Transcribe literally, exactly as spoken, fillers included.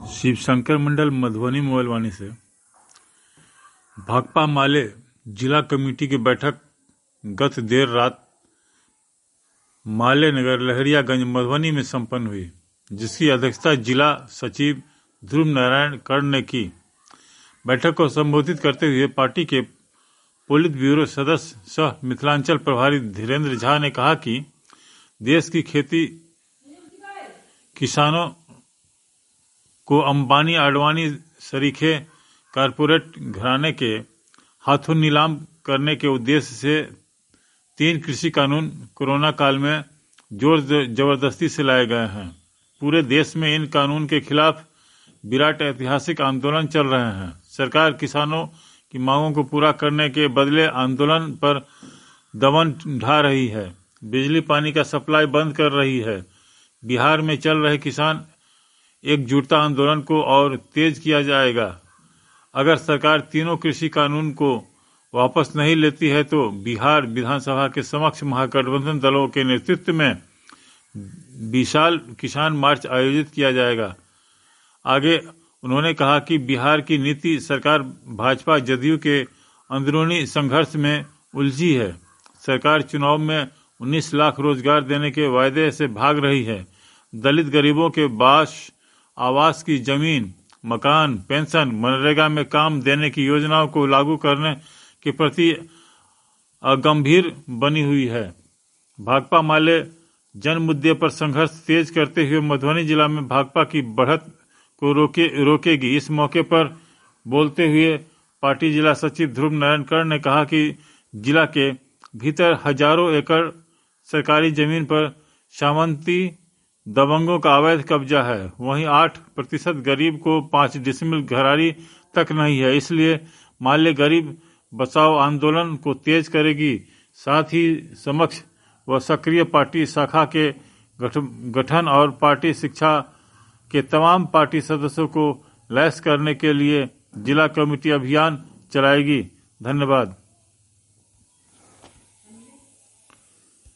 Shivshankar Mandal Madhubani mobile Vaani से भाकपा माले जिला committee की बैठक गत देर रात माले नगर लहरियागंज मधुबनी में संपन्न हुई, जिसकी अध्यक्षता जिला सचिव ध्रुव नारायण कर्ण ने की। बैठक को संबोधित करते हुए पार्टी के पोलित ब्यूरो सदस्य सह मिथिलांचल प्रभारी धीरेन्द्र झा ने कहा कि देश की खेती किसानों को अंबानी आडवाणी सरीखे कारपोरेट घराने के हाथों नीलाम करने के उद्देश्य से तीन कृषि कानून कोरोना काल में जोर जबरदस्ती से लाए गए हैं। पूरे देश में इन कानून के खिलाफ विराट ऐतिहासिक आंदोलन चल रहे हैं। सरकार किसानों की मांगों को पूरा करने के बदले आंदोलन पर दमन ढा रही है, बिजली पानी का सप्लाई बंद कर रही है। बिहार में चल रहे किसान एकजुटता आंदोलन को और तेज किया जाएगा। अगर सरकार तीनों कृषि कानून को वापस नहीं लेती है तो बिहार विधानसभा के समक्ष महागठबंधन दलों के नेतृत्व में विशाल किसान मार्च आयोजित किया जाएगा। आगे उन्होंने कहा कि बिहार की नीति सरकार भाजपा जदयू के अंदरूनी संघर्ष में उलझी है। सरकार चुनाव में उन्नीस लाख रोजगार देने के वायदे से भाग रही है। दलित गरीबों के बास आवास की जमीन, मकान, पेंशन, मनरेगा में काम देने की योजनाओं को लागू करने के प्रति गंभीर बनी हुई है। भाकपा माले जन मुद्दे पर संघर्ष तेज करते हुए मधुबनी जिला में भाकपा की बढ़त को रोके रोकेगी। इस मौके पर बोलते हुए पार्टी जिला सचिव ध्रुव नारायण कर्ण ने कहा कि जिला के भीतर हजारों एकड़ सरकारी जमीन पर सामंती दबंगों का अवैध कब्जा है। वहीं आठ प्रतिशत गरीब को पांच डिसमिल घरारी तक नहीं है। इसलिए माल्य गरीब बचाओ आंदोलन को तेज करेगी। साथ ही समक्ष व सक्रिय पार्टी शाखा के गठन और पार्टी शिक्षा के तमाम पार्टी सदस्यों को लैस करने के लिए जिला कमेटी अभियान चलाएगी। धन्यवाद।